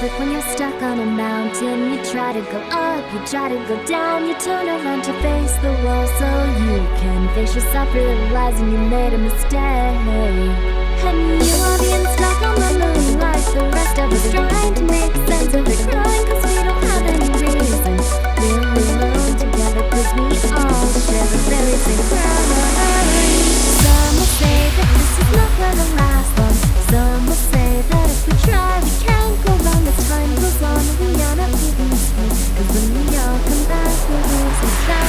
like when you're stuck on a mountain. You try to go up, you try to go down. You turn around to face the wall so you can face yourself, realizing you made a mistake. And you are being stuck on the moon like the rest of us, trying to make sense of it, crying cause we don't have any reason. We're alone together cause we all share the very same crime. Some will say that this is not gonna last long. Some will say that if we try we can't go wrong. As time goes on we are not leaving this place, cause when we all come back we'll lose it back.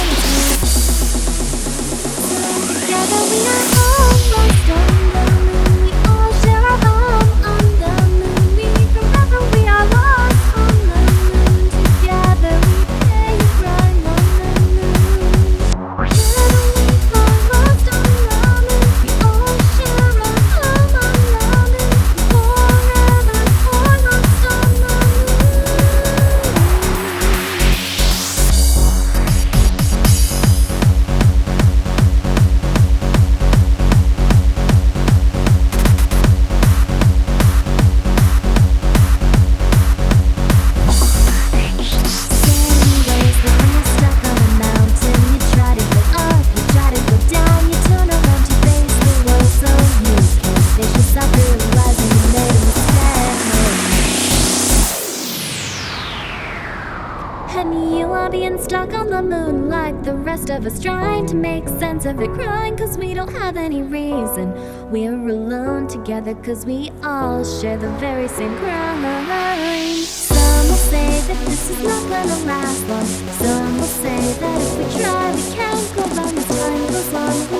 Together we are almost on the moon. We all share our home on the moon. We remember we are lost on the moon. Together we play a rhyme on the moon. Together we are lost on the moon. We all share our home on the moon. Forever we're lost on the moon. And you are being stuck on the moon like the rest of us, trying to make sense of it, crying cause we don't have any reason. We're alone together cause we all share the very same crime. Some will say that this is not gonna last long. Some will say that if we try we can't go wrong. As time goes on